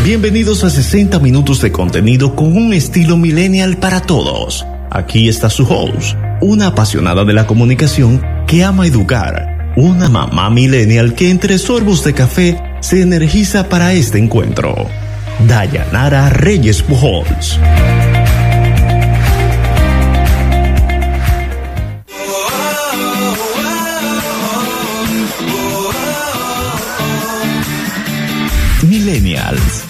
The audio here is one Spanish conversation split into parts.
Bienvenidos a 60 minutos de contenido con un estilo millennial para todos. Aquí está su host, una apasionada de la comunicación que ama educar, una mamá millennial que entre sorbos de café se energiza para este encuentro. Dayanara Reyes Pujols. Millennials.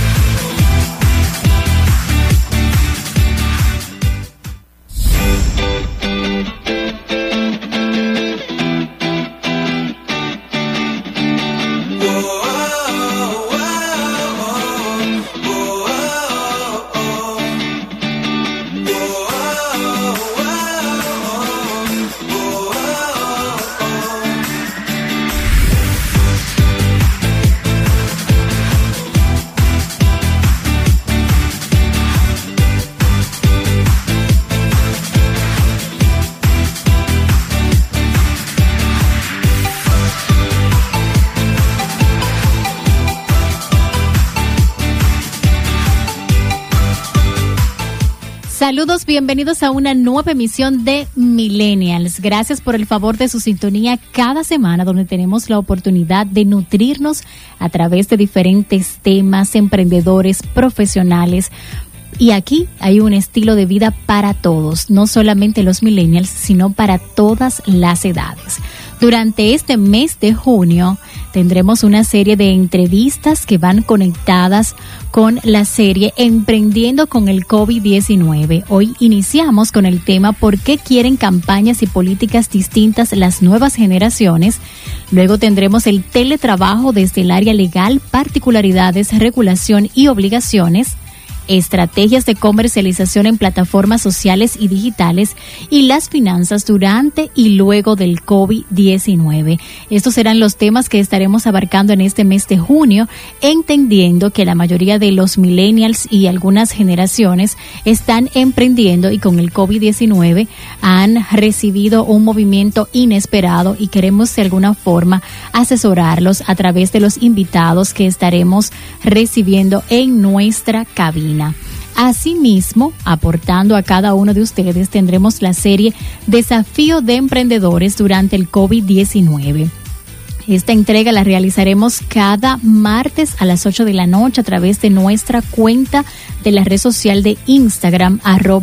Saludos, bienvenidos a una nueva emisión de Millennials. Gracias por el favor de su sintonía cada semana, donde tenemos la oportunidad de nutrirnos a través de diferentes temas, emprendedores, profesionales. Y aquí hay un estilo de vida para todos, no solamente los millennials, sino para todas las edades. Durante este mes de junio tendremos una serie de entrevistas que van conectadas con la serie Emprendiendo con el COVID-19. Hoy iniciamos con el tema ¿por qué quieren campañas y políticas distintas las nuevas generaciones? Luego tendremos el teletrabajo desde el área legal, particularidades, regulación y obligaciones, estrategias de comercialización en plataformas sociales y digitales y las finanzas durante y luego del COVID-19. Estos serán los temas que estaremos abarcando en este mes de junio, entendiendo que la mayoría de los millennials y algunas generaciones están emprendiendo y con el COVID-19 han recibido un movimiento inesperado y queremos de alguna forma asesorarlos a través de los invitados que estaremos recibiendo en nuestra cabina. Asimismo, aportando a cada uno de ustedes, tendremos la serie Desafío de Emprendedores durante el COVID-19. Esta entrega la realizaremos cada martes a las 8 de la noche a través de nuestra cuenta de la red social de Instagram,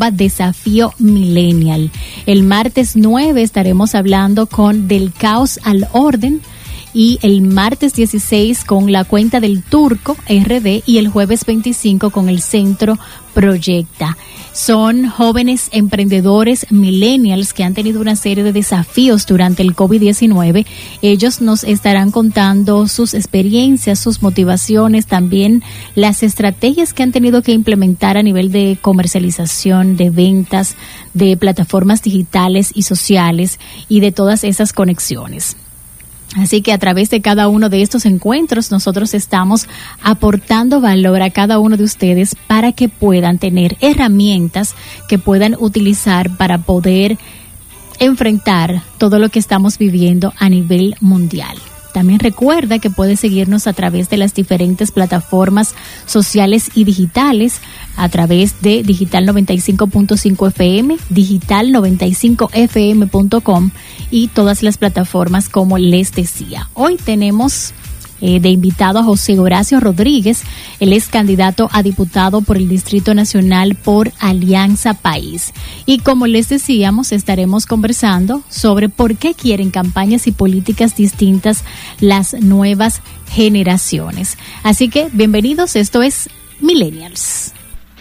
@desafío-millennial. El martes 9 estaremos hablando con Del Caos al Orden, y el martes 16 con la cuenta del Turco RD y el jueves 25 con el Centro Proyecta. Son jóvenes emprendedores millennials que han tenido una serie de desafíos durante el COVID-19. Ellos nos estarán contando sus experiencias, sus motivaciones, también las estrategias que han tenido que implementar a nivel de comercialización, de ventas, de plataformas digitales y sociales y de todas esas conexiones. Así que a través de cada uno de estos encuentros nosotros estamos aportando valor a cada uno de ustedes para que puedan tener herramientas que puedan utilizar para poder enfrentar todo lo que estamos viviendo a nivel mundial. También recuerda que puedes seguirnos a través de las diferentes plataformas sociales y digitales, a través de Digital 95.5 FM, digital95fm.com y todas las plataformas como les decía. Hoy tenemos de invitado a José Horacio Rodríguez. Él es candidato a diputado por el Distrito Nacional por Alianza País. Y como les decíamos, estaremos conversando sobre por qué quieren campañas y políticas distintas las nuevas generaciones. Así que bienvenidos, esto es Millennials.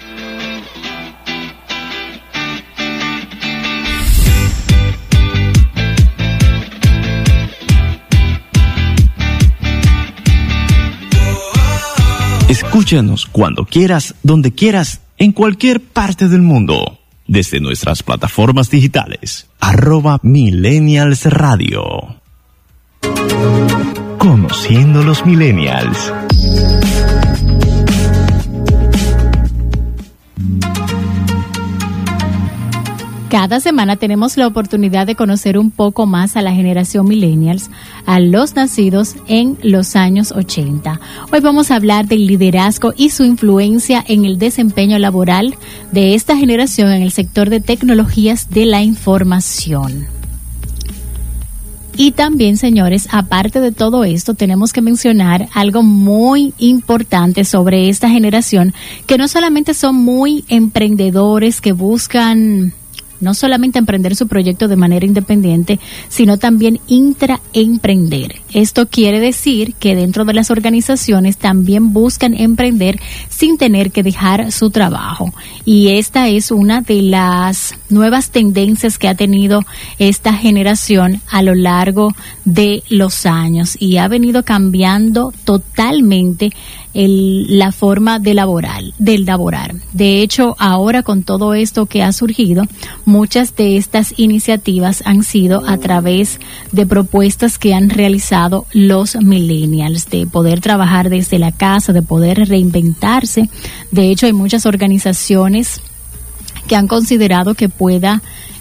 Escúchanos cuando quieras, donde quieras, en cualquier parte del mundo, desde nuestras plataformas digitales, @Millennials Radio. Conociendo los Millennials. Cada semana tenemos la oportunidad de conocer un poco más a la generación millennials, a los nacidos en los años 80. Hoy vamos a hablar del liderazgo y su influencia en el desempeño laboral de esta generación en el sector de tecnologías de la información. Y también, señores, aparte de todo esto, tenemos que mencionar algo muy importante sobre esta generación, que no solamente son muy emprendedores que buscan no solamente emprender su proyecto de manera independiente, sino también intraemprender. Esto quiere decir que dentro de las organizaciones también buscan emprender sin tener que dejar su trabajo. Y esta es una de las nuevas tendencias que ha tenido esta generación a lo largo de los años y ha venido cambiando totalmente la forma del laborar. De hecho, ahora con todo esto que ha surgido, muchas de estas iniciativas han sido a través de propuestas que han realizado los millennials, de poder trabajar desde la casa, de poder reinventarse. De hecho, hay muchas organizaciones que han considerado que pueda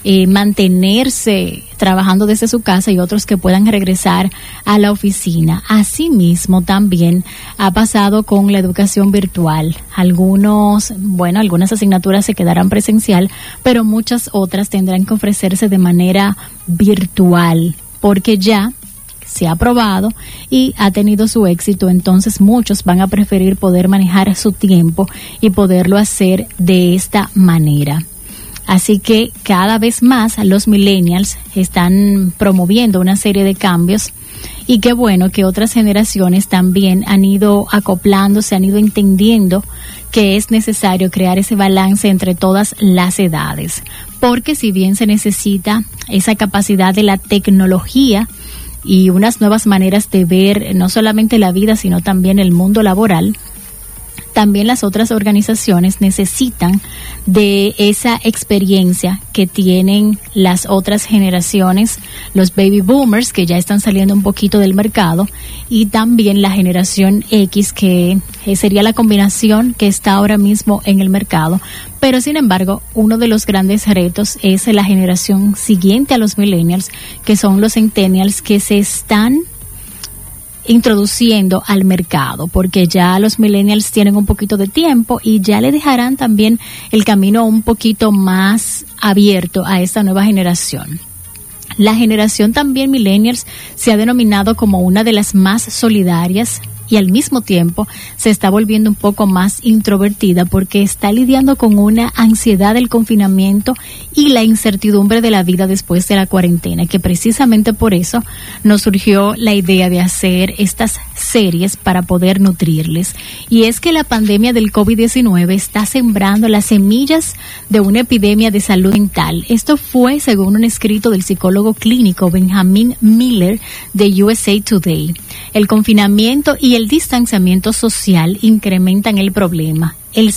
mantenerse trabajando desde su casa y otros que puedan regresar a la oficina. Asimismo, también ha pasado con la educación virtual. Algunas asignaturas se quedarán presencial, pero muchas otras tendrán que ofrecerse de manera virtual, porque ya se ha probado y ha tenido su éxito. Entonces muchos van a preferir poder manejar su tiempo y poderlo hacer de esta manera. Así que cada vez más los millennials están promoviendo una serie de cambios y qué bueno que otras generaciones también han ido acoplándose, han ido entendiendo que es necesario crear ese balance entre todas las edades, porque si bien se necesita esa capacidad de la tecnología y unas nuevas maneras de ver no solamente la vida sino también el mundo laboral, también las otras organizaciones necesitan de esa experiencia que tienen las otras generaciones, los baby boomers que ya están saliendo un poquito del mercado y también la generación X que sería la combinación que está ahora mismo en el mercado. Pero sin embargo, uno de los grandes retos es la generación siguiente a los millennials, que son los centennials que se están introduciendo al mercado, porque ya los millennials tienen un poquito de tiempo y ya le dejarán también el camino un poquito más abierto a esta nueva generación. La generación también millennials se ha denominado como una de las más solidarias y al mismo tiempo se está volviendo un poco más introvertida porque está lidiando con una ansiedad del confinamiento y la incertidumbre de la vida después de la cuarentena, que precisamente por eso nos surgió la idea de hacer estas series para poder nutrirles. Y es que la pandemia del COVID-19 está sembrando las semillas de una epidemia de salud mental. Esto fue según un escrito del psicólogo clínico Benjamin Miller de USA Today. El confinamiento y el distanciamiento social incrementan el problema. El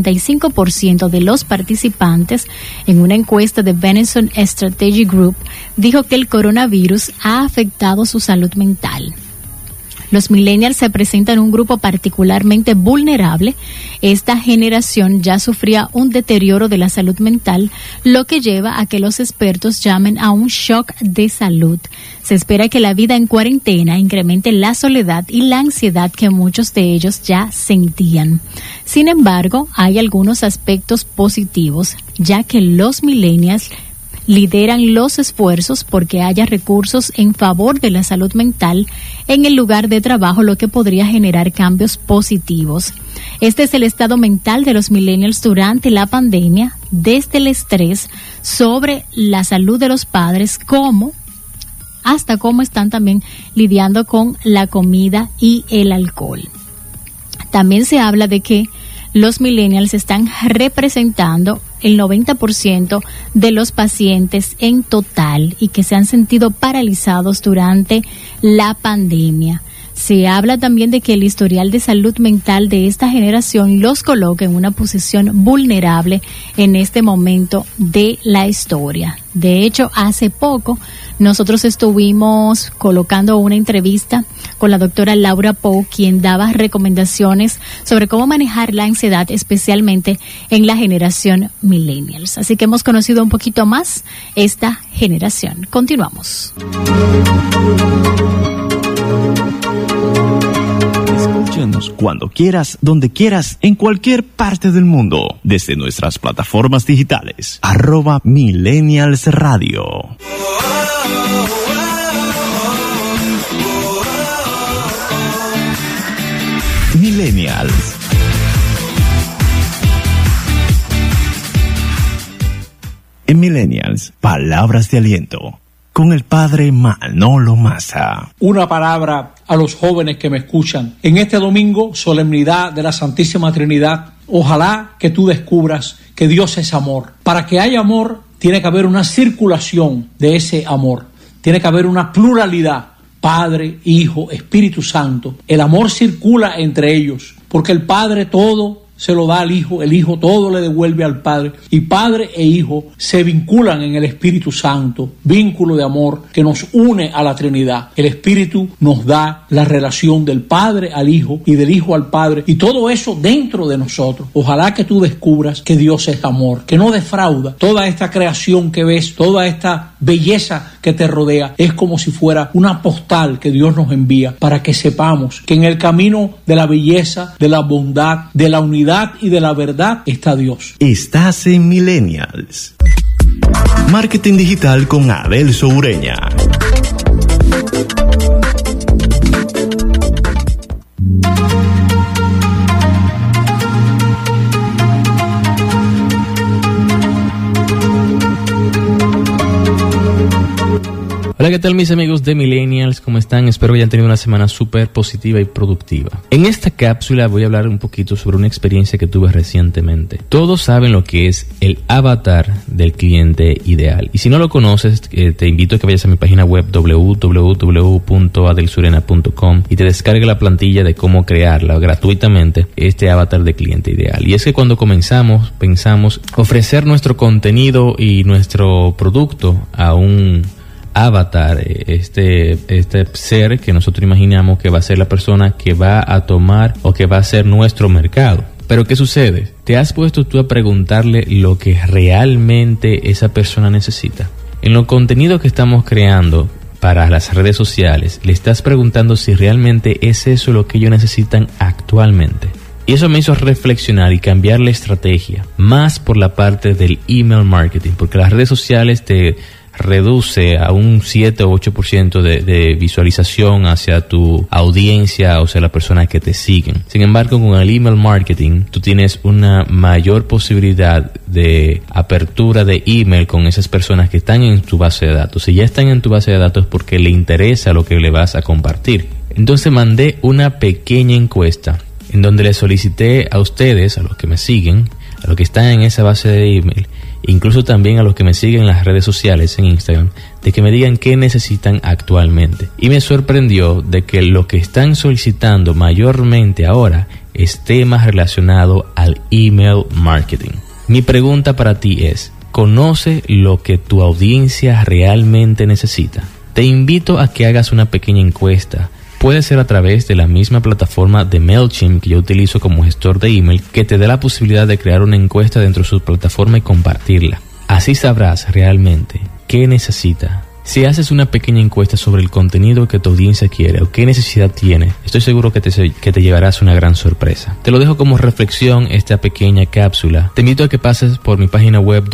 55% de los participantes en una encuesta de Benenson Strategy Group dijo que el coronavirus ha afectado su salud mental. Los millennials se presentan un grupo particularmente vulnerable. Esta generación ya sufría un deterioro de la salud mental, lo que lleva a que los expertos llamen a un shock de salud. Se espera que la vida en cuarentena incremente la soledad y la ansiedad que muchos de ellos ya sentían. Sin embargo, hay algunos aspectos positivos, ya que los millennials lideran los esfuerzos porque haya recursos en favor de la salud mental en el lugar de trabajo, lo que podría generar cambios positivos. Este es el estado mental de los millennials durante la pandemia, desde el estrés sobre la salud de los padres, hasta cómo están también lidiando con la comida y el alcohol. También se habla de que los millennials están representando el 90% de los pacientes en total y que se han sentido paralizados durante la pandemia. Se habla también de que el historial de salud mental de esta generación los coloca en una posición vulnerable en este momento de la historia. De hecho, hace poco nosotros estuvimos colocando una entrevista con la doctora Laura Pou, quien daba recomendaciones sobre cómo manejar la ansiedad, especialmente en la generación millennials. Así que hemos conocido un poquito más esta generación. Continuamos. Escúchanos cuando quieras, donde quieras, en cualquier parte del mundo, desde nuestras plataformas digitales. @Millennials Radio. Millennials. En Millennials, palabras de aliento, con el padre Manolo Massa. Una palabra a los jóvenes que me escuchan. En este domingo, solemnidad de la Santísima Trinidad, ojalá que tú descubras que Dios es amor. Para que haya amor, tiene que haber una circulación de ese amor. Tiene que haber una pluralidad. Padre, Hijo, Espíritu Santo. El amor circula entre ellos, porque el Padre todo se lo da al Hijo, el Hijo todo le devuelve al Padre, y Padre e Hijo se vinculan en el Espíritu Santo, vínculo de amor que nos une a la Trinidad. El Espíritu nos da la relación del Padre al Hijo y del Hijo al Padre, y todo eso dentro de nosotros. Ojalá que tú descubras que Dios es amor, que no defrauda. Toda esta creación que ves, toda esta belleza que te rodea, es como si fuera una postal que Dios nos envía para que sepamos que en el camino de la belleza, de la bondad, de la unidad y de la verdad está Dios. Estás en Millennials. Marketing digital con Adelso Ureña. Hola, ¿qué tal mis amigos de Millennials? ¿Cómo están? Espero que hayan tenido una semana súper positiva y productiva. En esta cápsula voy a hablar un poquito sobre una experiencia que tuve recientemente. Todos saben lo que es el avatar del cliente ideal. Y si no lo conoces, te invito a que vayas a mi página web www.adelsurena.com y te descargue la plantilla de cómo crearla gratuitamente, este avatar de cliente ideal. Y es que cuando comenzamos, pensamos ofrecer nuestro contenido y nuestro producto a un avatar, este ser que nosotros imaginamos que va a ser la persona que va a tomar o que va a ser nuestro mercado. Pero ¿qué sucede? ¿Te has puesto tú a preguntarle lo que realmente esa persona necesita? En los contenidos que estamos creando para las redes sociales, le estás preguntando si realmente es eso lo que ellos necesitan actualmente. Y eso me hizo reflexionar y cambiar la estrategia, más por la parte del email marketing, porque las redes sociales te reduce a un 7 o 8% de visualización hacia tu audiencia, o sea, las personas que te siguen. Sin embargo, con el email marketing, tú tienes una mayor posibilidad de apertura de email con esas personas que están en tu base de datos. Si ya están en tu base de datos, porque le interesa lo que le vas a compartir. Entonces mandé una pequeña encuesta en donde le solicité a ustedes, a los que me siguen, a los que están en esa base de email, incluso también a los que me siguen en las redes sociales, en Instagram, de que me digan qué necesitan actualmente. Y me sorprendió de que lo que están solicitando mayormente ahora es temas relacionados al email marketing. Mi pregunta para ti es, ¿conoce lo que tu audiencia realmente necesita? Te invito a que hagas una pequeña encuesta. Puede ser a través de la misma plataforma de MailChimp que yo utilizo como gestor de email, que te da la posibilidad de crear una encuesta dentro de su plataforma y compartirla. Así sabrás realmente qué necesita. Si haces una pequeña encuesta sobre el contenido que tu audiencia quiere o qué necesidad tiene, estoy seguro que te llevarás una gran sorpresa. Te lo dejo como reflexión esta pequeña cápsula. Te invito a que pases por mi página web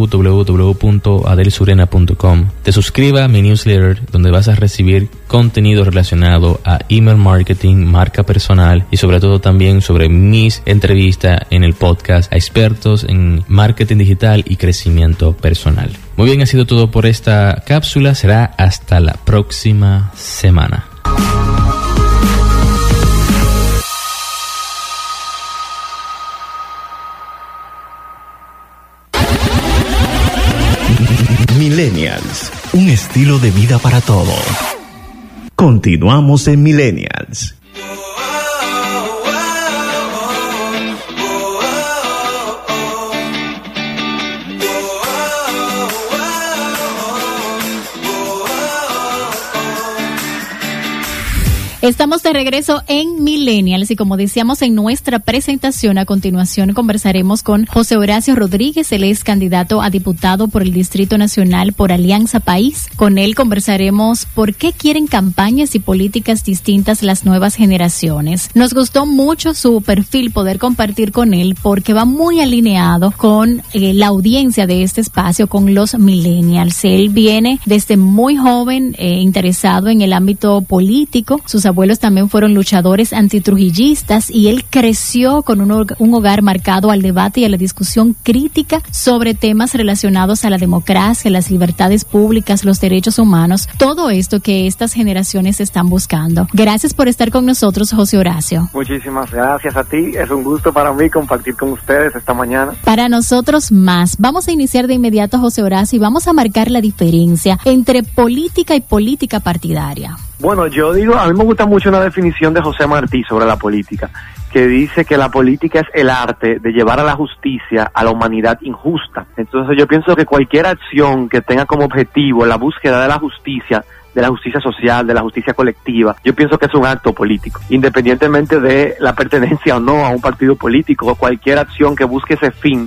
www.adelsurena.com. Te suscribas a mi newsletter, donde vas a recibir contenido relacionado a email marketing, marca personal y sobre todo también sobre mis entrevistas en el podcast a expertos en marketing digital y crecimiento personal. Muy bien, ha sido todo por esta cápsula. Será hasta la próxima semana. Millennials, un estilo de vida para todos. Continuamos en Millennials. Estamos de regreso en Millennials y como decíamos en nuestra presentación, a continuación conversaremos con José Horacio Rodríguez. Él es candidato a diputado por el Distrito Nacional por Alianza País. Con él conversaremos por qué quieren campañas y políticas distintas las nuevas generaciones. Nos gustó mucho su perfil, poder compartir con él, porque va muy alineado con la audiencia de este espacio, con los Millennials. Él viene desde muy joven interesado en el ámbito político. Sus abuelos también fueron luchadores antitrujillistas y él creció con un hogar marcado al debate y a la discusión crítica sobre temas relacionados a la democracia, las libertades públicas, los derechos humanos, todo esto que estas generaciones están buscando. Gracias por estar con nosotros, José Horacio. Muchísimas gracias a ti, es un gusto para mí compartir con ustedes esta mañana. Para nosotros más. Vamos a iniciar de inmediato, José Horacio, y vamos a marcar la diferencia entre política y política partidaria. Bueno, yo digo, a mí me gusta mucho una definición de José Martí sobre la política, que dice que la política es el arte de llevar a la justicia a la humanidad injusta. Entonces yo pienso que cualquier acción que tenga como objetivo la búsqueda de la justicia social, de la justicia colectiva, yo pienso que es un acto político, independientemente de la pertenencia o no a un partido político. Cualquier acción que busque ese fin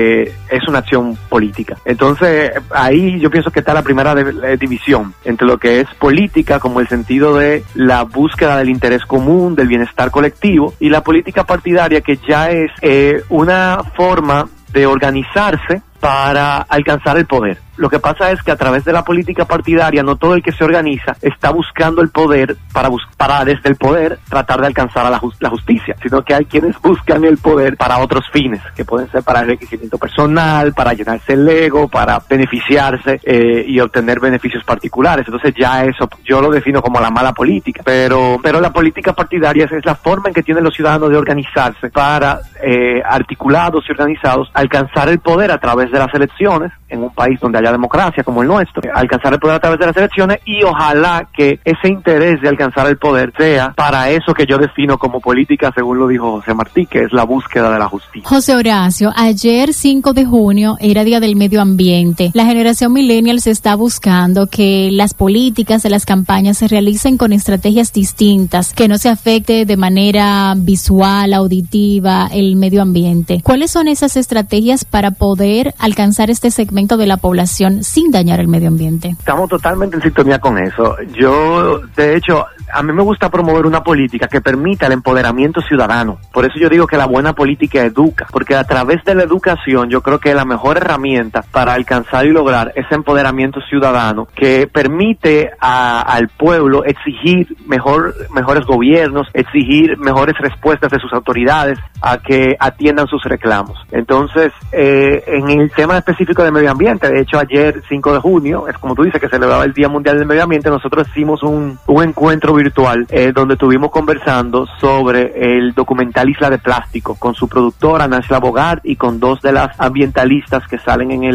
es una acción política. Entonces ahí yo pienso que está la primera división entre lo que es política como el sentido de la búsqueda del interés común, del bienestar colectivo, y la política partidaria, que ya es una forma de organizarse para alcanzar el poder. Lo que pasa es que a través de la política partidaria no todo el que se organiza está buscando el poder para desde el poder tratar de alcanzar a la justicia, sino que hay quienes buscan el poder para otros fines, que pueden ser para enriquecimiento personal, para llenarse el ego, para beneficiarse y obtener beneficios particulares. Entonces ya eso yo lo defino como la mala política, pero la política partidaria es la forma en que tienen los ciudadanos de organizarse para, articulados y organizados, alcanzar el poder a través de las elecciones en un país donde haya democracia como el nuestro, alcanzar el poder a través de las elecciones, y ojalá que ese interés de alcanzar el poder sea para eso que yo defino como política, según lo dijo José Martí, que es la búsqueda de la justicia. José Horacio, ayer 5 de junio era Día del Medio Ambiente. La generación millennial se está buscando que las políticas de las campañas se realicen con estrategias distintas, que no se afecte de manera visual, auditiva el medio ambiente. ¿Cuáles son esas estrategias para poder alcanzar este segmento de la población sin dañar el medio ambiente? Estamos totalmente en sintonía con eso. Yo, de hecho, a mí me gusta promover una política que permita el empoderamiento ciudadano. Por eso yo digo que la buena política educa, porque a través de la educación yo creo que es la mejor herramienta para alcanzar y lograr ese empoderamiento ciudadano que permite al pueblo exigir mejores gobiernos, exigir mejores respuestas de sus autoridades a que atiendan sus reclamos. Entonces, en el tema específico del medio ambiente, de hecho ayer 5 de junio, es como tú dices que se celebraba el Día Mundial del Medio Ambiente, nosotros hicimos un encuentro virtual donde estuvimos conversando sobre el documental Isla de Plástico con su productora Nancy Bogart y con 2 de las ambientalistas que salen en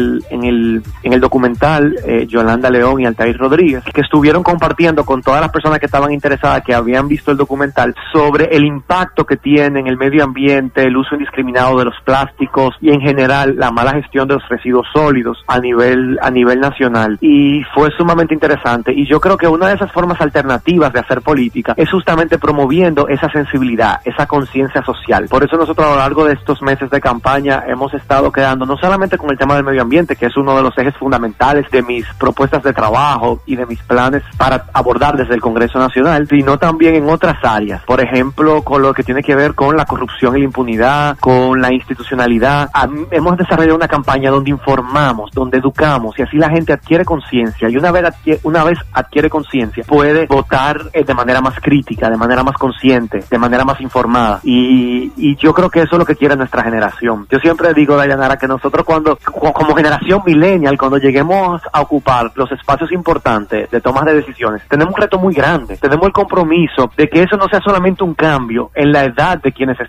el documental, Yolanda León y Altair Rodríguez, que estuvieron compartiendo con todas las personas que estaban interesadas, que habían visto el documental, sobre el impacto que tiene en el medio ambiente el uso indiscriminado de los plásticos y en general la mala gestión de los residuos sólidos a nivel nacional. Y fue sumamente interesante, y yo creo que una de esas formas alternativas de hacer política es justamente promoviendo esa sensibilidad, esa conciencia social. Por eso nosotros a lo largo de estos meses de campaña hemos estado quedando no solamente con el tema del medio ambiente, que es uno de los ejes fundamentales de mis propuestas de trabajo y de mis planes para abordar desde el Congreso Nacional, sino también en otras áreas. Por ejemplo, con lo que tiene que ver con la corrupción y la impunidad, con la institucionalidad. Hemos desarrollado una campaña donde informamos, donde educamos, y así la gente adquiere conciencia, y una vez adquiere conciencia puede votar de manera más crítica, de manera más consciente, de manera más informada, y yo creo que eso es lo que quiere nuestra generación. Yo siempre digo, Dayanara, que nosotros como generación millennial, cuando lleguemos a ocupar los espacios importantes de tomas de decisiones, tenemos un reto muy grande. Tenemos el compromiso de que eso no sea solamente un cambio en la edad de quienes están tomando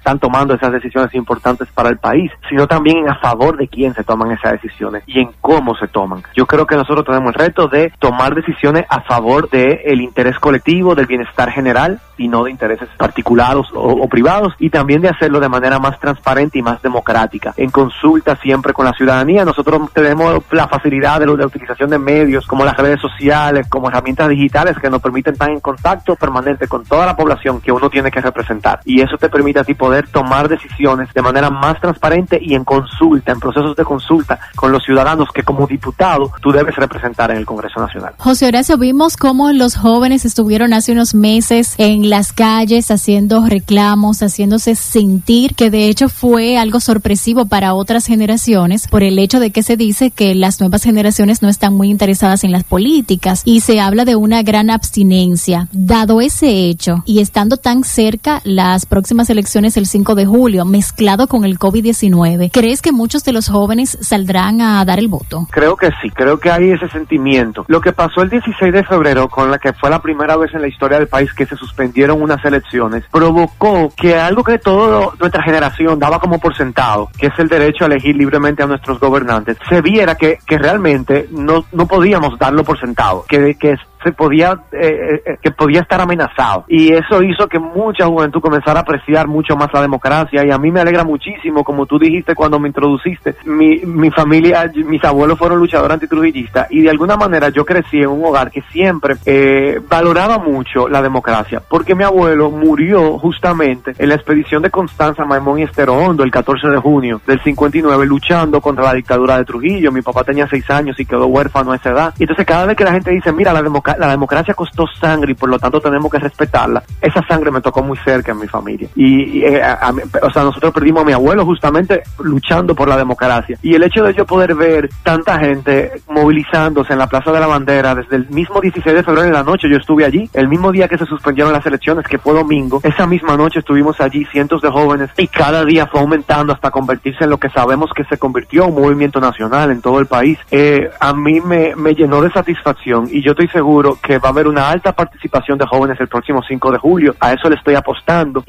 tomando esas decisiones importantes para el país, sino también a favor de quién se toman esas decisiones y en cómo se toman. Yo creo que nosotros tenemos el reto de tomar decisiones a favor del interés colectivo, del bienestar general y no de intereses particulares o privados, y también de hacerlo de manera más transparente y más democrática, en consulta siempre con la ciudadanía. Nosotros tenemos la facilidad de la utilización de medios como las redes sociales, como herramientas digitales que nos permiten estar en contacto permanente con toda la población que uno tiene que representar, y eso te permite a ti poder tomar decisiones de manera más transparente y en consulta, en procesos de consulta con los ciudadanos que como diputado tú debes representar en el Congreso Nacional. José Horacio, vimos cómo los jóvenes estuvieron hace unos meses en las calles haciendo reclamos, haciéndose sentir, que de hecho fue algo sorpresivo para otras generaciones por el hecho de que se dice que las nuevas generaciones no están muy interesadas en las políticas y se habla de una gran abstinencia. Dado ese hecho y estando tan cerca las próximas elecciones el 5 de julio, mezclado con el COVID-19, ¿crees que muchos de los jóvenes saldrán a dar el voto? Creo que sí, creo que hay ese sentimiento. Lo que pasó el 16 de febrero, con la que fue la primera vez en la historia del país que se suspendieron unas elecciones, provocó que algo que toda nuestra generación daba como por sentado, que es el derecho a elegir libremente a nuestros gobernantes, se viera que realmente no podíamos darlo por sentado, que se podía que podía estar amenazado, y eso hizo que mucha juventud comenzara a apreciar mucho más la democracia. Y a mí me alegra muchísimo, como tú dijiste cuando me introduciste, mi familia, mis abuelos fueron luchadores antitrujillistas, y de alguna manera yo crecí en un hogar que siempre valoraba mucho la democracia, porque mi abuelo murió justamente en la expedición de Constanza, Maimón y Estero Hondo el 14 de junio del 59, luchando contra la dictadura de Trujillo. Mi papá tenía 6 años y quedó huérfano a esa edad. Y entonces cada vez que la gente dice, mira, la democracia costó sangre y por lo tanto tenemos que respetarla, esa sangre me tocó muy cerca en mi familia. O sea, nosotros perdimos a mi abuelo justamente luchando por la democracia. Y el hecho de yo poder ver tanta gente movilizándose en la Plaza de la Bandera desde el mismo 16 de febrero en la noche, yo estuve allí, el mismo día que se suspendieron las elecciones, que fue domingo, esa misma noche estuvimos allí cientos de jóvenes, y cada día fue aumentando hasta convertirse en lo que sabemos que se convirtió un movimiento nacional en todo el país. A mí me llenó de satisfacción, y yo estoy seguro que va a haber una alta participación de jóvenes el próximo 5 de julio. A eso le estoy apostando,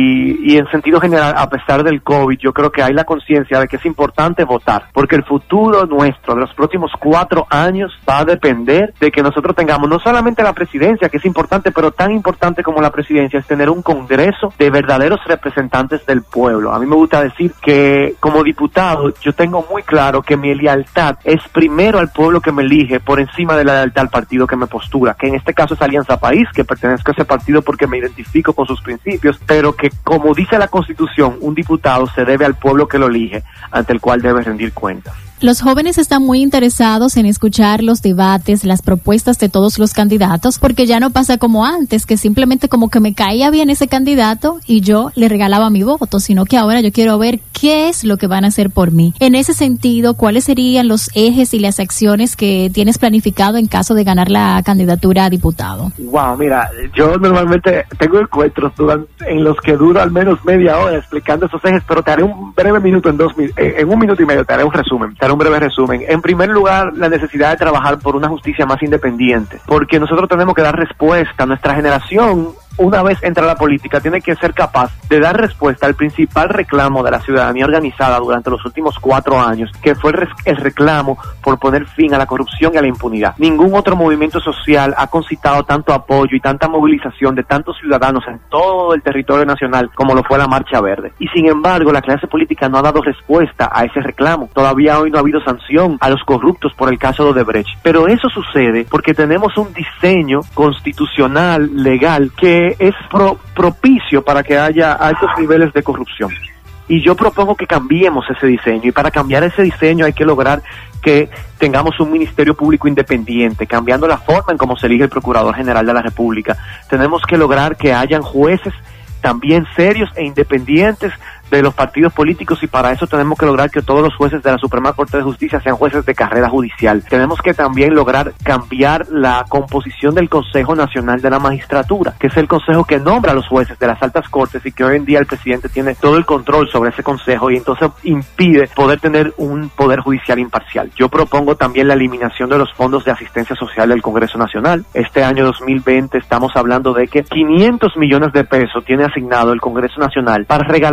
y en sentido general, a pesar del COVID, yo creo que hay la conciencia de que es importante votar, porque el futuro nuestro de los próximos 4 años va a depender de que nosotros tengamos no solamente la presidencia, que es importante, pero tan importante como la presidencia es tener un congreso de verdaderos representantes del pueblo. A mí me gusta decir que como diputado yo tengo muy claro que mi lealtad es primero al pueblo que me elige por encima de la lealtad al partido que me postura, que en este caso es Alianza País, que pertenezco a ese partido porque me identifico con sus principios, pero que, como dice la Constitución, un diputado se debe al pueblo que lo elige, ante el cual debe rendir cuentas. Los jóvenes están muy interesados en escuchar los debates, las propuestas de todos los candidatos, porque ya no pasa como antes, que simplemente como que me caía bien ese candidato y yo le regalaba mi voto, sino que ahora yo quiero ver qué es lo que van a hacer por mí. En ese sentido, ¿cuáles serían los ejes y las acciones que tienes planificado en caso de ganar la candidatura a diputado? Wow, mira, yo normalmente tengo encuentros en los que duro al menos media hora explicando esos ejes, pero te haré un breve minuto, en 1 minuto y medio te haré un resumen. Un breve resumen. En primer lugar, la necesidad de trabajar por una justicia más independiente, porque nosotros tenemos que dar respuesta a nuestra generación. Una vez entra a la política, tiene que ser capaz de dar respuesta al principal reclamo de la ciudadanía organizada durante los últimos 4 años, que fue el reclamo por poner fin a la corrupción y a la impunidad. Ningún otro movimiento social ha concitado tanto apoyo y tanta movilización de tantos ciudadanos en todo el territorio nacional como lo fue la Marcha Verde. Y sin embargo, la clase política no ha dado respuesta a ese reclamo. Todavía hoy no ha habido sanción a los corruptos por el caso de Odebrecht. Pero eso sucede porque tenemos un diseño constitucional, legal, que es propicio para que haya altos niveles de corrupción. Y yo propongo que cambiemos ese diseño, y para cambiar ese diseño hay que lograr que tengamos un Ministerio Público independiente, cambiando la forma en cómo se elige el Procurador General de la República. Tenemos que lograr que hayan jueces también serios e independientes de los partidos políticos, y para eso tenemos que lograr que todos los jueces de la Suprema Corte de Justicia sean jueces de carrera judicial. Tenemos que también lograr cambiar la composición del Consejo Nacional de la Magistratura, que es el consejo que nombra a los jueces de las altas cortes, y que hoy en día el presidente tiene todo el control sobre ese consejo, y entonces impide poder tener un poder judicial imparcial. Yo propongo también la eliminación de los fondos de asistencia social del Congreso Nacional. Este año 2020 estamos hablando de que 500 millones de pesos tiene asignado el Congreso Nacional para regalarle a la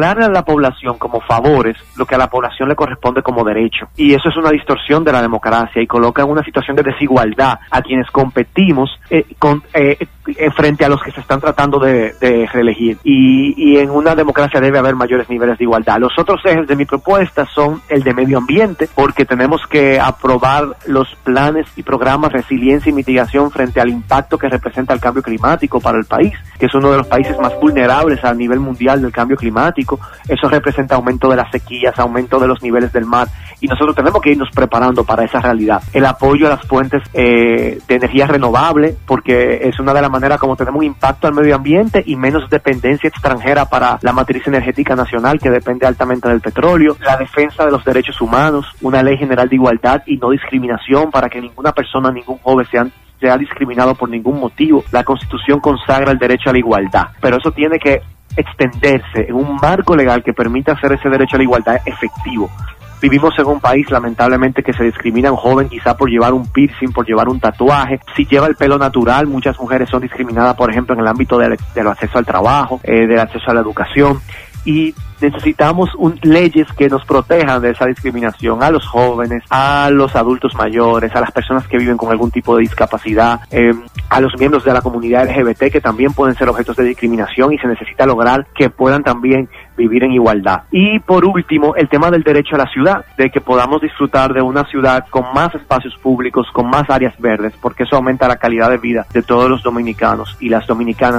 población como favores lo que a la población le corresponde como derecho. Y eso es una distorsión de la democracia y coloca en una situación de desigualdad a quienes competimos frente a los que se están tratando de reelegir. Y en una democracia debe haber mayores niveles de igualdad. Los otros ejes de mi propuesta son el de medio ambiente, porque tenemos que aprobar los planes y programas de resiliencia y mitigación frente al impacto que representa el cambio climático para el país, que es uno de los países más vulnerables a nivel mundial del cambio climático. Eso representa aumento de las sequías, aumento de los niveles del mar, y nosotros tenemos que irnos preparando para esa realidad. El apoyo a las fuentes de energía renovable, porque es una de las maneras como tenemos un impacto al medio ambiente y menos dependencia extranjera para la matriz energética nacional, que depende altamente del petróleo. La defensa de los derechos humanos, una ley general de igualdad y no discriminación para que ninguna persona, ningún joven sea discriminado por ningún motivo. La Constitución consagra el derecho a la igualdad, pero eso tiene que extenderse en un marco legal que permita hacer ese derecho a la igualdad efectivo. Vivimos en un país, lamentablemente, que se discrimina a un joven quizá por llevar un piercing, por llevar un tatuaje. Si lleva el pelo natural, muchas mujeres son discriminadas, por ejemplo, en el ámbito del acceso al trabajo, del acceso a la educación. Y necesitamos leyes que nos protejan de esa discriminación a los jóvenes, a los adultos mayores, a las personas que viven con algún tipo de discapacidad, a los miembros de la comunidad LGBT, que también pueden ser objetos de discriminación, y se necesita lograr que puedan también vivir en igualdad. Y por último, el tema del derecho a la ciudad, de que podamos disfrutar de una ciudad con más espacios públicos, con más áreas verdes, porque eso aumenta la calidad de vida de todos los dominicanos y las dominicanas.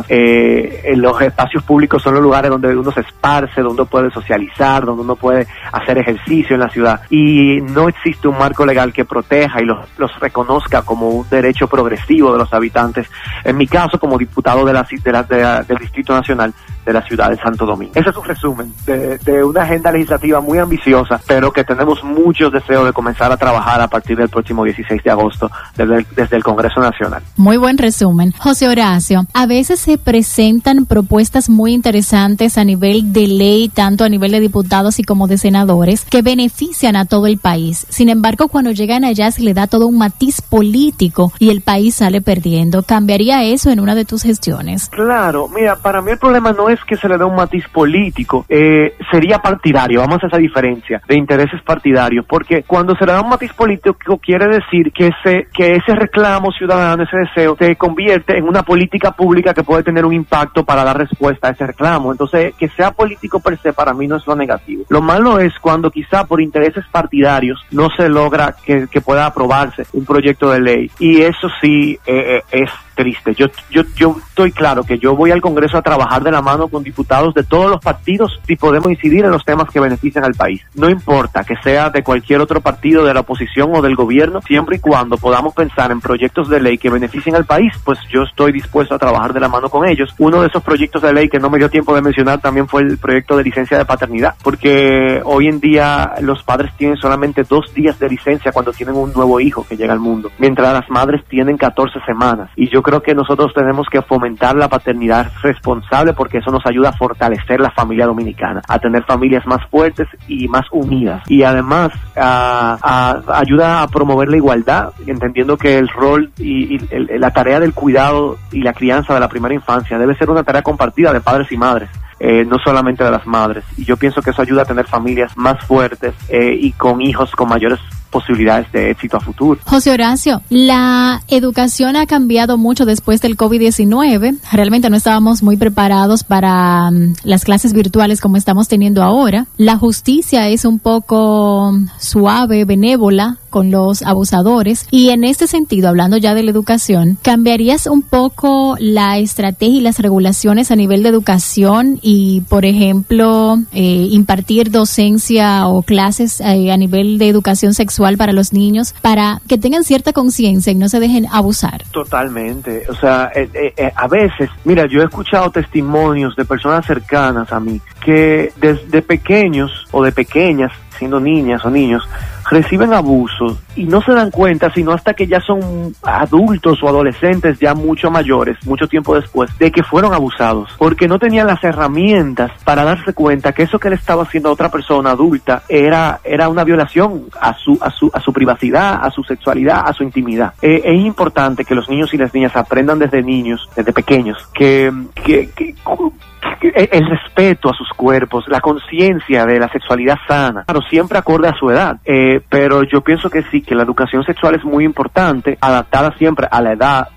Los espacios públicos son los lugares donde uno se esparce, donde uno puede socializar, donde uno puede hacer ejercicio en la ciudad, y no existe un marco legal que proteja y los reconozca como un derecho progresivo de los habitantes. En mi caso, como diputado del Distrito Nacional de la ciudad de Santo Domingo. Ese es un resumen de una agenda legislativa muy ambiciosa, pero que tenemos muchos deseos de comenzar a trabajar a partir del próximo 16 de agosto desde el Congreso Nacional. Muy buen resumen. José Horacio, a veces se presentan propuestas muy interesantes a nivel de ley, tanto a nivel de diputados y como de senadores, que benefician a todo el país. Sin embargo, cuando llegan allá se le da todo un matiz político y el país sale perdiendo. ¿Cambiaría eso en una de tus gestiones? Claro, mira, para mí el problema no es que se le dé un matiz político, sería partidario. Vamos a esa diferencia de intereses partidarios, porque cuando se le da un matiz político quiere decir que ese reclamo ciudadano, ese deseo, se convierte en una política pública que puede tener un impacto para dar respuesta a ese reclamo. Entonces, que sea político per se para mí no es lo negativo. Lo malo es cuando quizá por intereses partidarios no se logra que pueda aprobarse un proyecto de ley, y eso sí es triste. Yo estoy claro que yo voy al Congreso a trabajar de la mano con diputados de todos los partidos y podemos incidir en los temas que benefician al país. No importa que sea de cualquier otro partido, de la oposición o del gobierno, siempre y cuando podamos pensar en proyectos de ley que beneficien al país, pues yo estoy dispuesto a trabajar de la mano con ellos. Uno de esos proyectos de ley que no me dio tiempo de mencionar también fue el proyecto de licencia de paternidad, porque hoy en día los padres tienen solamente 2 días de licencia cuando tienen un nuevo hijo que llega al mundo, mientras las madres tienen 14 semanas. Y yo creo que nosotros tenemos que fomentar la paternidad responsable, porque eso nos ayuda a fortalecer la familia dominicana, a tener familias más fuertes y más unidas, y además ayuda a promover la igualdad, entendiendo que el rol y la tarea del cuidado y la crianza de la primera infancia debe ser una tarea compartida de padres y madres. No solamente de las madres, y yo pienso que eso ayuda a tener familias más fuertes y con hijos con mayores posibilidades de éxito a futuro. José Horacio, la educación ha cambiado mucho después del COVID-19. Realmente no estábamos muy preparados para las clases virtuales como estamos teniendo ahora. La justicia es un poco suave, benévola con los abusadores, y en este sentido, hablando ya de la educación, ¿cambiarías un poco la estrategia y las regulaciones a nivel de educación y, por ejemplo, impartir docencia o clases a nivel de educación sexual para los niños, para que tengan cierta conciencia y no se dejen abusar? Totalmente. O sea, a veces, mira, yo he escuchado testimonios de personas cercanas a mí que desde pequeños o de pequeñas, siendo niñas o niños, reciben abusos y no se dan cuenta sino hasta que ya son adultos o adolescentes ya mucho mayores, mucho tiempo después, de que fueron abusados, porque no tenían las herramientas para darse cuenta que eso que le estaba haciendo a otra persona adulta era una violación a su privacidad, a su sexualidad, a su intimidad. Es importante que los niños y las niñas aprendan desde niños, desde pequeños, que el respeto a sus cuerpos, la conciencia de la sexualidad sana, claro, siempre acorde a su edad, pero yo pienso que sí, que la educación sexual es muy importante, adaptada siempre a la edad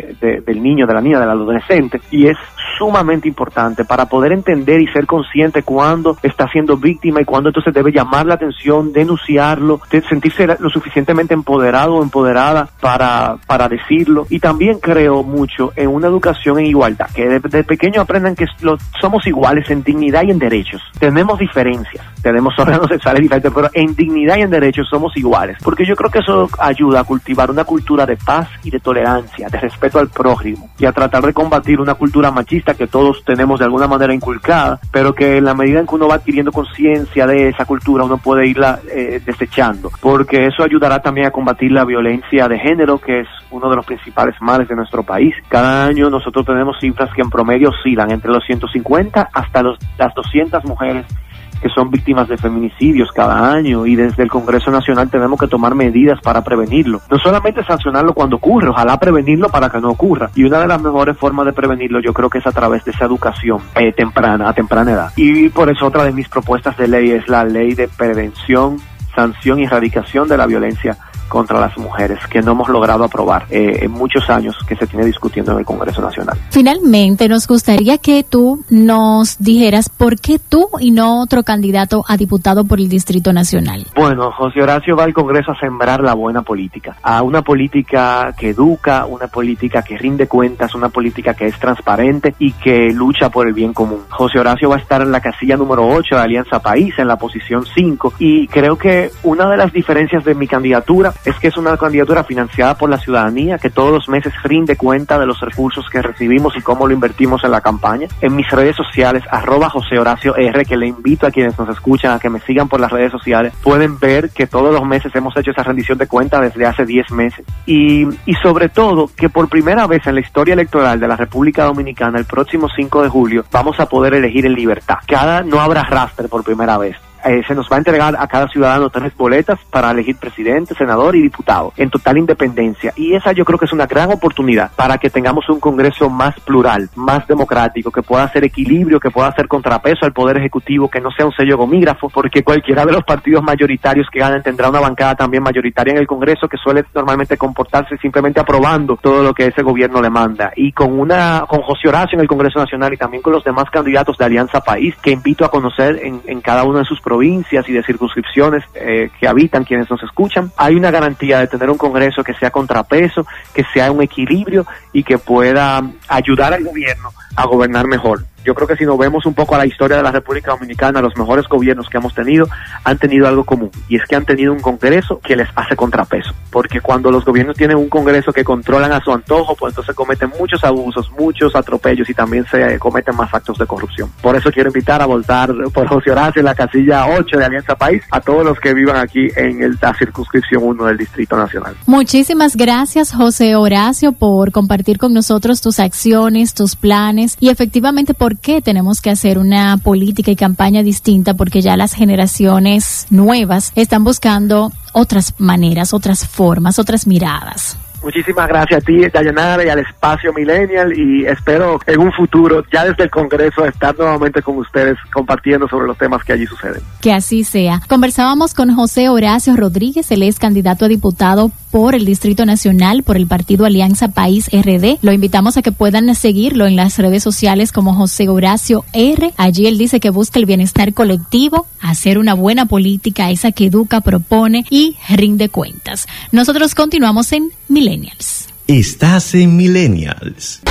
del niño, de la niña, del adolescente, y es sumamente importante para poder entender y ser consciente cuando está siendo víctima y cuando entonces debe llamar la atención, denunciarlo, sentirse lo suficientemente empoderado o empoderada para decirlo. Y también creo mucho en una educación en igualdad, que de pequeño aprendan que somos iguales en dignidad y en derechos. Tenemos diferencias, tenemos órganos sexuales diferentes, pero en dignidad y en derechos somos iguales, porque yo creo que eso ayuda a cultivar una cultura de paz y de tolerancia, de respeto al prójimo, y a tratar de combatir una cultura machista que todos tenemos de alguna manera inculcada, pero que en la medida en que uno va adquiriendo conciencia de esa cultura, uno puede irla desechando, porque eso ayudará también a combatir la violencia de género, que es uno de los principales males de nuestro país. Cada año nosotros tenemos cifras que en promedio oscilan entre los 150 hasta las 200 mujeres que son víctimas de feminicidios cada año, y desde el Congreso Nacional tenemos que tomar medidas para prevenirlo. No solamente sancionarlo cuando ocurre, ojalá prevenirlo para que no ocurra. Y una de las mejores formas de prevenirlo yo creo que es a través de esa educación a temprana edad. Y por eso otra de mis propuestas de ley es la ley de prevención, sanción y erradicación de la violencia contra las mujeres, que no hemos logrado aprobar en muchos años que se tiene discutiendo en el Congreso Nacional. Finalmente, nos gustaría que tú nos dijeras por qué tú y no otro candidato a diputado por el Distrito Nacional. Bueno, José Horacio va al Congreso a sembrar la buena política, a una política que educa, una política que rinde cuentas, una política que es transparente y que lucha por el bien común. José Horacio va a estar en la casilla número 8 de Alianza País, en la posición 5, y creo que una de las diferencias de mi candidatura es que es una candidatura financiada por la ciudadanía, que todos los meses rinde cuenta de los recursos que recibimos y cómo lo invertimos en la campaña. En mis redes sociales, @JoséHoracioR, que le invito a quienes nos escuchan a que me sigan por las redes sociales, pueden ver que todos los meses hemos hecho esa rendición de cuentas desde hace 10 meses. Y sobre todo, que por primera vez en la historia electoral de la República Dominicana, el próximo 5 de julio, vamos a poder elegir en libertad. No habrá rastre por primera vez. Se nos va a entregar a cada ciudadano 3 boletas para elegir presidente, senador y diputado en total independencia, y esa yo creo que es una gran oportunidad para que tengamos un Congreso más plural, más democrático, que pueda hacer equilibrio, que pueda hacer contrapeso al Poder Ejecutivo, que no sea un sello gomígrafo, porque cualquiera de los partidos mayoritarios que ganen tendrá una bancada también mayoritaria en el Congreso, que suele normalmente comportarse simplemente aprobando todo lo que ese gobierno le manda. Y con José Horacio en el Congreso Nacional y también con los demás candidatos de Alianza País, que invito a conocer en cada uno de sus provincias y de circunscripciones que habitan quienes nos escuchan, hay una garantía de tener un Congreso que sea contrapeso, que sea un equilibrio y que pueda ayudar al gobierno a gobernar mejor. Yo creo que si nos vemos un poco a la historia de la República Dominicana, los mejores gobiernos que hemos tenido han tenido algo común, y es que han tenido un Congreso que les hace contrapeso, porque cuando los gobiernos tienen un Congreso que controlan a su antojo, pues entonces cometen muchos abusos, muchos atropellos y también se cometen más actos de corrupción. Por eso quiero invitar a votar por José Horacio en la casilla 8 de Alianza País a todos los que vivan aquí en la circunscripción 1 del Distrito Nacional. Muchísimas gracias, José Horacio, por compartir con nosotros tus acciones, tus planes y efectivamente por qué tenemos que hacer una política y campaña distinta, porque ya las generaciones nuevas están buscando otras maneras, otras formas, otras miradas. Muchísimas gracias a ti, Dayanara, y al Espacio Millennial, y espero en un futuro, ya desde el Congreso, estar nuevamente con ustedes compartiendo sobre los temas que allí suceden. Que así sea. Conversábamos con José Horacio Rodríguez, él es candidato a diputado por el Distrito Nacional, por el partido Alianza País RD. Lo invitamos a que puedan seguirlo en las redes sociales como José Horacio R. Allí él dice que busca el bienestar colectivo, hacer una buena política, esa que educa, propone y rinde cuentas. Nosotros continuamos en Millennials. Estás en Millennials.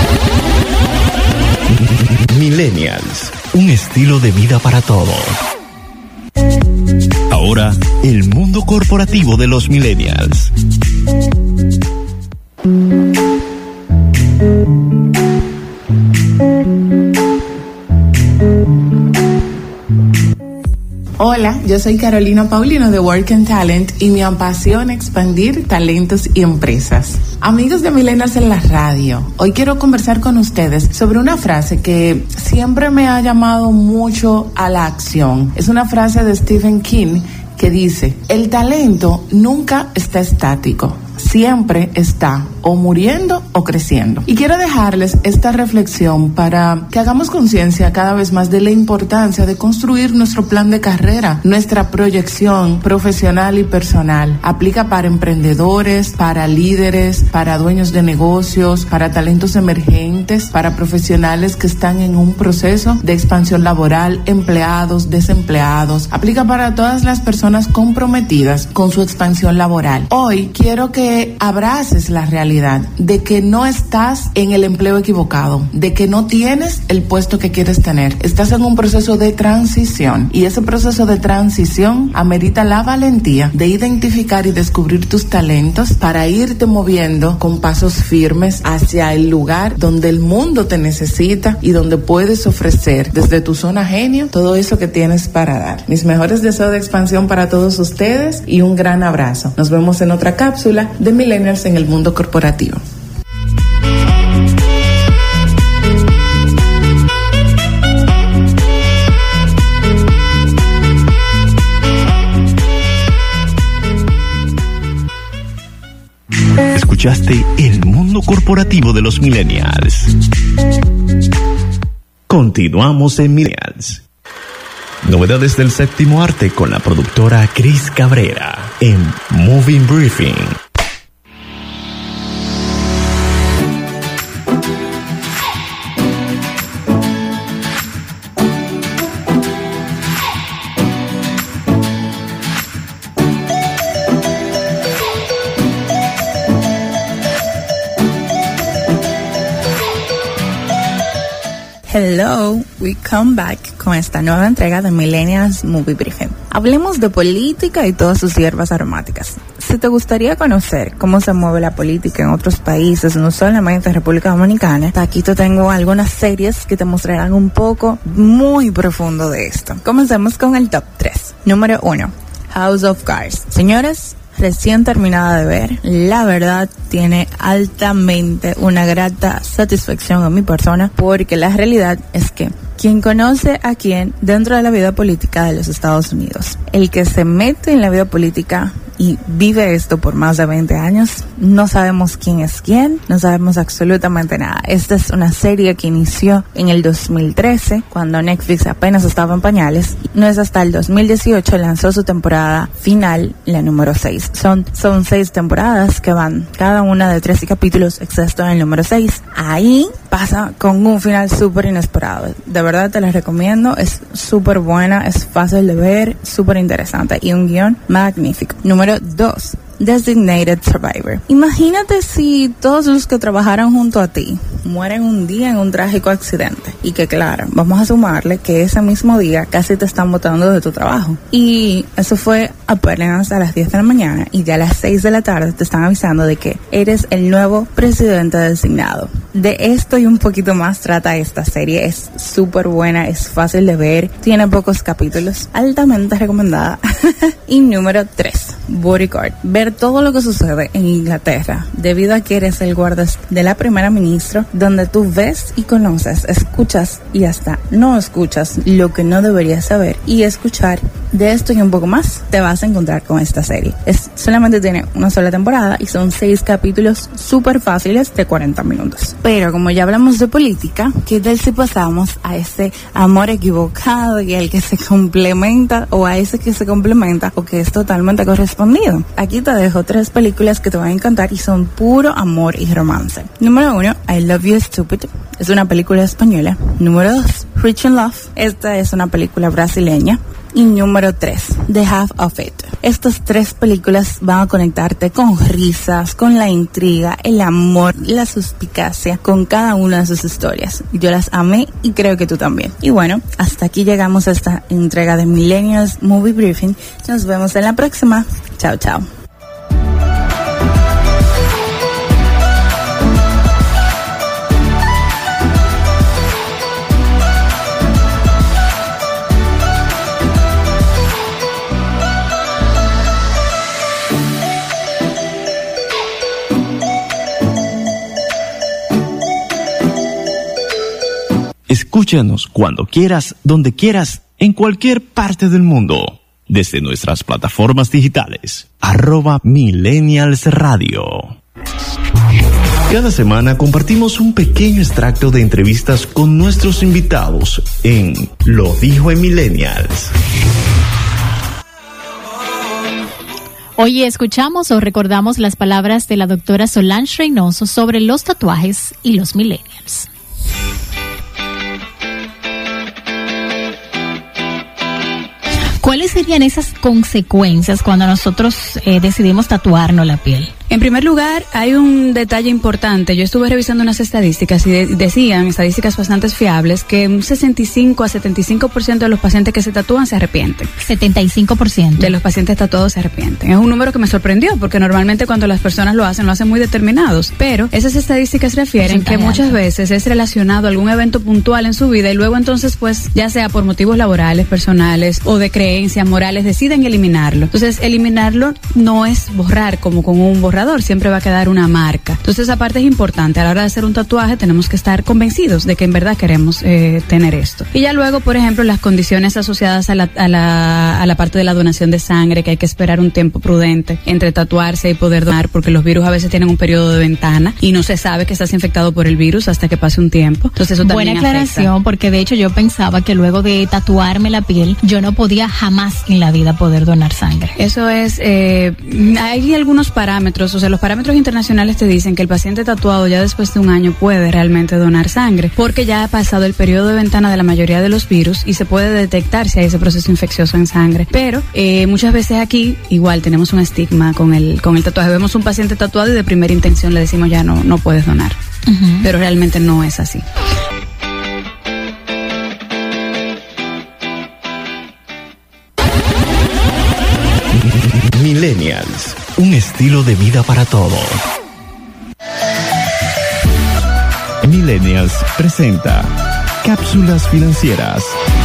Millennials, un estilo de vida para todos. Ahora, el mundo corporativo de los Millennials. Hola, yo soy Carolina Paulino de Work and Talent y me apasiona expandir talentos y empresas. Amigos de Millennials en la radio, hoy quiero conversar con ustedes sobre una frase que siempre me ha llamado mucho a la acción. Es una frase de Stephen King que dice: el talento nunca está estático, siempre está o muriendo o creciendo. Y quiero dejarles esta reflexión para que hagamos conciencia cada vez más de la importancia de construir nuestro plan de carrera, nuestra proyección profesional y personal. Aplica para emprendedores, para líderes, para dueños de negocios, para talentos emergentes, para profesionales que están en un proceso de expansión laboral, empleados, desempleados. Aplica para todas las personas comprometidas con su expansión laboral. Hoy quiero que abraces la realidad de que no estás en el empleo equivocado, de que no tienes el puesto que quieres tener. Estás en un proceso de transición y ese proceso de transición amerita la valentía de identificar y descubrir tus talentos para irte moviendo con pasos firmes hacia el lugar donde el mundo te necesita y donde puedes ofrecer desde tu zona genio todo eso que tienes para dar. Mis mejores deseos de expansión para todos ustedes y un gran abrazo. Nos vemos en otra cápsula de Millennials en el mundo corporativo. Escuchaste El Mundo Corporativo de los Millennials. Continuamos en Millennials. Novedades del séptimo arte con la productora Cris Cabrera en Moving Briefing. Hello, we come back con esta nueva entrega de Millennials Movie Briefing. Hablemos de política y todas sus hierbas aromáticas. Si te gustaría conocer cómo se mueve la política en otros países, no solamente en República Dominicana, aquí te tengo algunas series que te mostrarán un poco muy profundo de esto. Comencemos con el top 3. Número 1, House of Cards. Señores, recién terminada de ver, la verdad tiene altamente una grata satisfacción a mi persona, porque la realidad es que quien conoce a quien dentro de la vida política de los Estados Unidos, el que se mete en la vida política y vive esto por más de 20 años, no sabemos quién es quién, no sabemos absolutamente nada. Esta es una serie que inició en el 2013, cuando Netflix apenas estaba en pañales. No es hasta el 2018 lanzó su temporada final, la número 6. Son 6 temporadas que van cada una de 13 capítulos, excepto en el número 6. Ahí pasa con un final súper inesperado. De verdad te la recomiendo, es súper buena, es fácil de ver, súper interesante y un guión magnífico. Número 2, Designated Survivor. Imagínate si todos los que trabajaron junto a ti mueren un día en un trágico accidente y que, claro, vamos a sumarle que ese mismo día casi te están botando de tu trabajo, y eso fue apenas a las 10 de la mañana y ya a las 6 de la tarde te están avisando de que eres el nuevo presidente designado. De esto y un poquito más trata esta serie. Es súper buena, es fácil de ver, tiene pocos capítulos, altamente recomendada. Y número 3, Bodyguard. Ver todo lo que sucede en Inglaterra debido a que eres el guardas de la primera ministra, donde tú ves y conoces, escuchas y hasta no escuchas lo que no deberías saber y escuchar. De esto y un poco más te vas a encontrar con esta serie. Solamente tiene una sola temporada y son 6 capítulos súper fáciles de 40 minutos. Pero como ya hablamos de política, ¿qué tal si pasamos a ese amor equivocado y al que se complementa, o a ese que se complementa o que es totalmente correspondido? Aquí te dejo 3 películas que te van a encantar y son puro amor y romance. Número 1, I Love You Stupid. Es una película española. Número 2, Rich in Love. Esta es una película brasileña. Y número 3, The Half of It. Estas 3 películas van a conectarte con risas, con la intriga, el amor, la suspicacia, con cada una de sus historias. Yo las amé y creo que tú también. Y bueno, hasta aquí llegamos a esta entrega de Millennials Movie Briefing. Nos vemos en la próxima. Chao, chao. Escúchanos cuando quieras, donde quieras, en cualquier parte del mundo. desde nuestras plataformas digitales, @Millennials Radio. Cada semana compartimos un pequeño extracto de entrevistas con nuestros invitados en Lo Dijo en Millennials. Hoy escuchamos o recordamos las palabras de la doctora Solange Reynoso sobre los tatuajes y los millennials. ¿Cuáles serían esas consecuencias cuando nosotros decidimos tatuarnos la piel? En primer lugar, hay un detalle importante. Yo estuve revisando unas estadísticas y decían, estadísticas bastante fiables, que un 65 a 75% de los pacientes que se tatúan se arrepienten. 75% de los pacientes tatuados se arrepienten. Es un número que me sorprendió, porque normalmente cuando las personas lo hacen muy determinados. Pero esas estadísticas refieren que muchas veces es relacionado a algún evento puntual en su vida y luego entonces, pues, ya sea por motivos laborales, personales o de creencias morales, deciden eliminarlo. Entonces, eliminarlo no es borrar como con un borrador, siempre va a quedar una marca. Entonces, esa parte es importante. A la hora de hacer un tatuaje tenemos que estar convencidos de que en verdad queremos tener esto. Y ya luego, por ejemplo, las condiciones asociadas a la parte de la donación de sangre, que hay que esperar un tiempo prudente entre tatuarse y poder donar, porque los virus a veces tienen un periodo de ventana y no se sabe que estás infectado por el virus hasta que pase un tiempo. Entonces, eso también buena aclaración, afecta. porque de hecho yo pensaba que luego de tatuarme la piel, yo no podía jamás en la vida poder donar sangre. Eso es, hay algunos parámetros. O sea, los parámetros internacionales te dicen que el paciente tatuado ya después de un año puede realmente donar sangre, porque ya ha pasado el periodo de ventana de la mayoría de los virus y se puede detectar si hay ese proceso infeccioso en sangre. Pero muchas veces aquí igual tenemos un estigma con el tatuaje. Vemos un paciente tatuado y de primera intención le decimos ya no puedes donar. Uh-huh. Pero realmente no es así. Millennials, un estilo de vida para todos. Millennials presenta Cápsulas Financieras.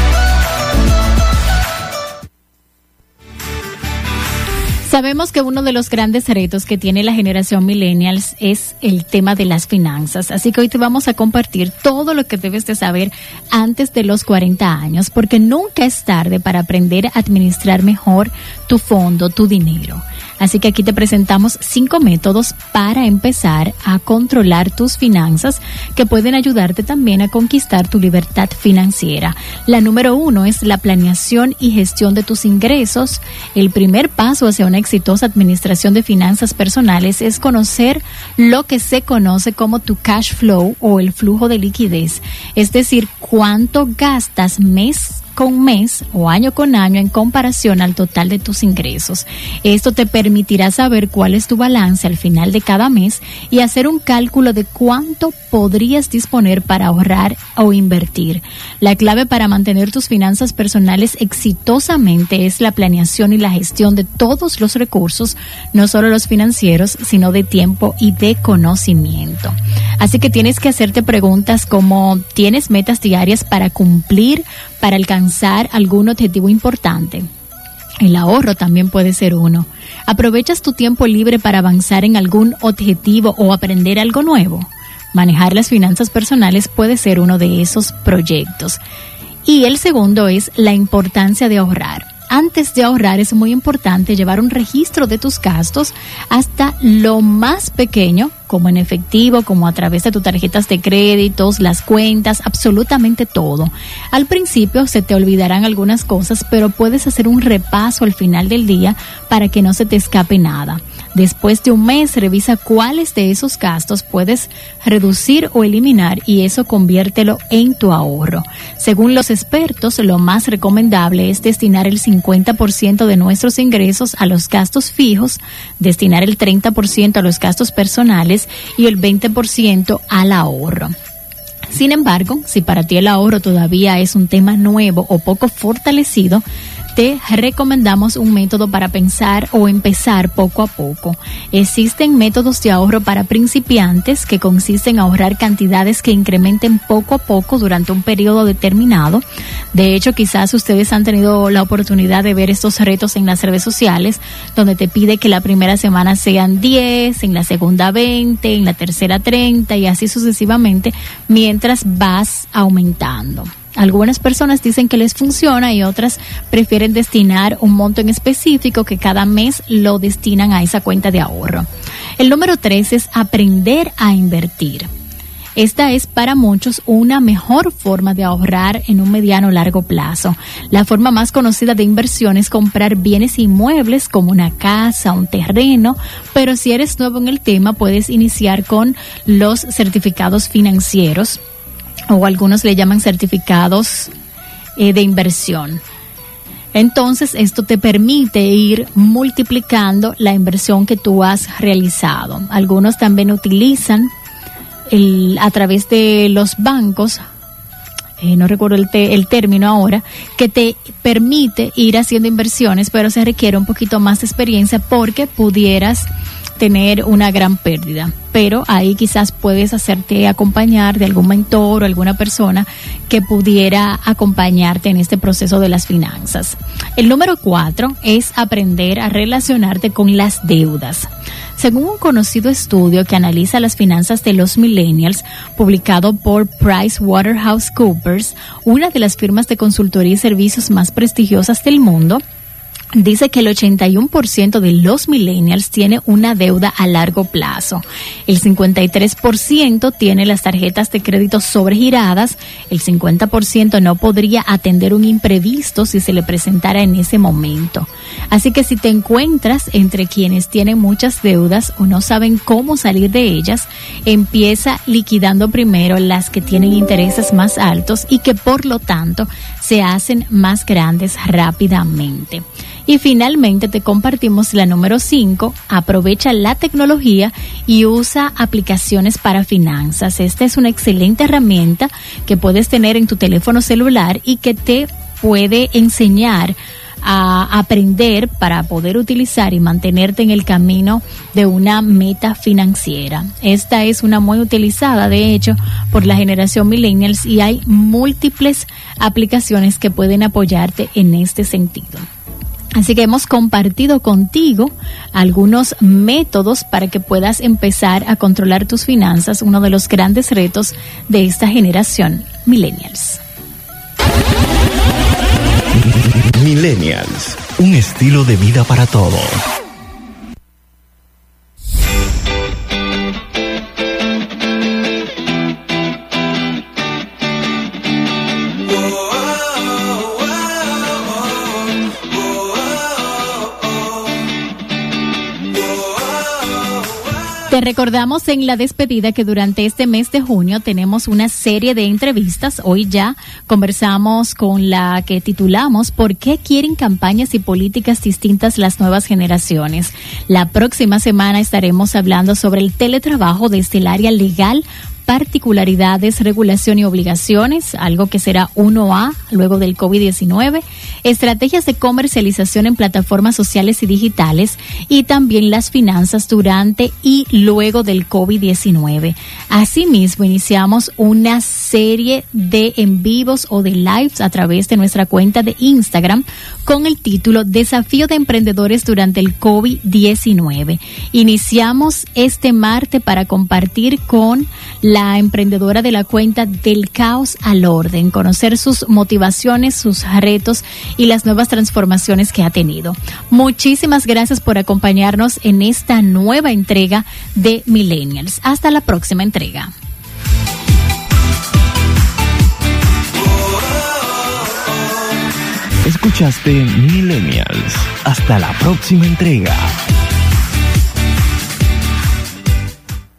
Sabemos que uno de los grandes retos que tiene la generación millennials es el tema de las finanzas, así que hoy te vamos a compartir todo lo que debes de saber antes de los 40 años, porque nunca es tarde para aprender a administrar mejor tu fondo, tu dinero. Así que aquí te presentamos 5 métodos para empezar a controlar tus finanzas que pueden ayudarte también a conquistar tu libertad financiera. La número 1 es la planeación y gestión de tus ingresos. El primer paso hacia una exitosa administración de finanzas personales es conocer lo que se conoce como tu cash flow o el flujo de liquidez, es decir, cuánto gastas mes con mes o año con año en comparación al total de tus ingresos. Esto te permitirá saber cuál es tu balance al final de cada mes y hacer un cálculo de cuánto podrías disponer para ahorrar o invertir. La clave para mantener tus finanzas personales exitosamente es la planeación y la gestión de todos los recursos, no solo los financieros, sino de tiempo y de conocimiento. Así que tienes que hacerte preguntas como: ¿tienes metas diarias para cumplir, para alcanzar algún objetivo importante? El ahorro también puede ser uno. ¿Aprovechas tu tiempo libre para avanzar en algún objetivo o aprender algo nuevo? Manejar las finanzas personales puede ser uno de esos proyectos. Y el segundo es la importancia de ahorrar. Antes de ahorrar es muy importante llevar un registro de tus gastos hasta lo más pequeño, como en efectivo, como a través de tus tarjetas de créditos, las cuentas, absolutamente todo. Al principio se te olvidarán algunas cosas, pero puedes hacer un repaso al final del día para que no se te escape nada. Después de un mes, revisa cuáles de esos gastos puedes reducir o eliminar y eso conviértelo en tu ahorro. Según los expertos, lo más recomendable es destinar el 50% de nuestros ingresos a los gastos fijos, destinar el 30% a los gastos personales y el 20% al ahorro. Sin embargo, si para ti el ahorro todavía es un tema nuevo o poco fortalecido, te recomendamos un método para pensar o empezar poco a poco. Existen métodos de ahorro para principiantes que consisten en ahorrar cantidades que incrementen poco a poco durante un periodo determinado. De hecho, quizás ustedes han tenido la oportunidad de ver estos retos en las redes sociales, donde te pide que la primera semana sean 10, en la segunda 20, en la tercera 30 y así sucesivamente, mientras vas aumentando. Algunas personas dicen que les funciona y otras prefieren destinar un monto en específico que cada mes lo destinan a esa cuenta de ahorro. El número 3 es aprender a invertir. Esta es para muchos una mejor forma de ahorrar en un mediano o largo plazo. La forma más conocida de inversión es comprar bienes inmuebles como una casa, un terreno, pero si eres nuevo en el tema puedes iniciar con los certificados financieros o algunos le llaman certificados de inversión. Entonces, esto te permite ir multiplicando la inversión que tú has realizado. Algunos también utilizan a través de los bancos, no recuerdo el término ahora, que te permite ir haciendo inversiones, pero se requiere un poquito más de experiencia porque pudieras tener una gran pérdida. Pero ahí quizás puedes hacerte acompañar de algún mentor o alguna persona que pudiera acompañarte en este proceso de las finanzas. El número 4 es aprender a relacionarte con las deudas. Según un conocido estudio que analiza las finanzas de los millennials, publicado por PricewaterhouseCoopers, una de las firmas de consultoría y servicios más prestigiosas del mundo, dice que el 81% de los millennials tiene una deuda a largo plazo. El 53% tiene las tarjetas de crédito sobregiradas. El 50% no podría atender un imprevisto si se le presentara en ese momento. Así que si te encuentras entre quienes tienen muchas deudas o no saben cómo salir de ellas, empieza liquidando primero las que tienen intereses más altos y que por lo tanto se hacen más grandes rápidamente. Y finalmente te compartimos la número 5, aprovecha la tecnología y usa aplicaciones para finanzas. Esta es una excelente herramienta que puedes tener en tu teléfono celular y que te puede enseñar a aprender para poder utilizar y mantenerte en el camino de una meta financiera. Esta es una muy utilizada, de hecho, por la generación millennials y hay múltiples aplicaciones que pueden apoyarte en este sentido. Así que hemos compartido contigo algunos métodos para que puedas empezar a controlar tus finanzas, uno de los grandes retos de esta generación millennials. Millennials, un estilo de vida para todos. Te recordamos en la despedida que durante este mes de junio tenemos una serie de entrevistas. Hoy ya conversamos con la que titulamos ¿Por qué quieren campañas y políticas distintas las nuevas generaciones? La próxima semana estaremos hablando sobre el teletrabajo desde el área legal, particularidades, regulación y obligaciones, algo que será 1A luego del COVID-19, estrategias de comercialización en plataformas sociales y digitales y también las finanzas durante y luego del COVID-19. Asimismo, iniciamos una serie de en vivos o de lives a través de nuestra cuenta de Instagram con el título Desafío de Emprendedores durante el COVID-19. Iniciamos este martes para compartir con la emprendedora de la cuenta Del Caos al Orden, conocer sus motivaciones, sus retos y las nuevas transformaciones que ha tenido. Muchísimas gracias por acompañarnos en esta nueva entrega de Millennials. Hasta la próxima entrega. Escuchaste Millennials. Hasta la próxima entrega.